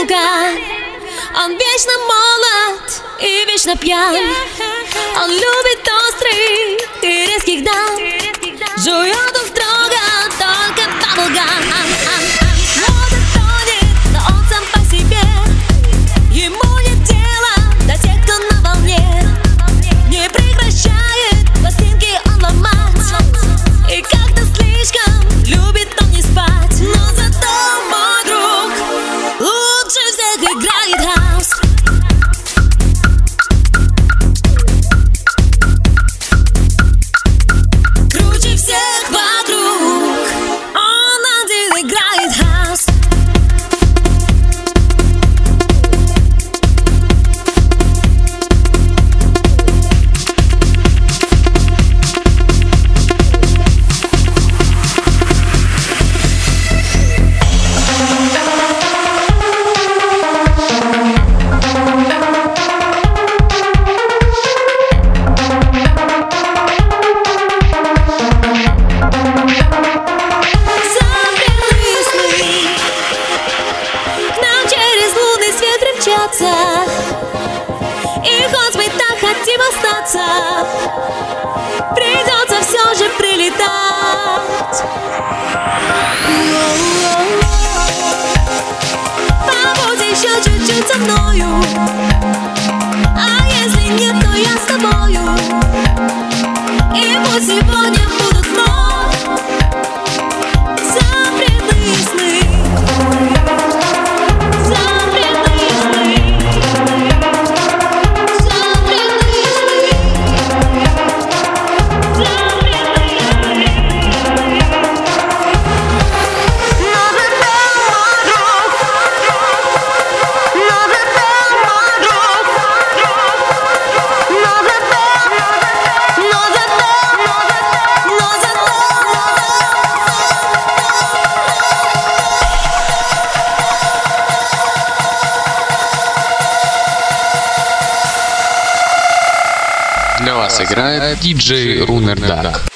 друга. Он вечно молод и вечно пьян. Он любит острых и резких дам. Жует он строго только баблгам. Мода тонет, но он сам по себе. Ему нет дела до тех, кто на волне. Не прекращает пластинки он ломать. И как-то слишком любит он не спать. Но зато мой друг лучше всех играет хаус. Круче всех вокруг он один играет хаус. И хоть мы так хотим остаться, придется все же прилетать. Побудь еще чуть-чуть со мною, а если нет, то я с тобою. И пусть сегодня будут вновь запретные сны. Для вас играет диджей Рунер Дарк.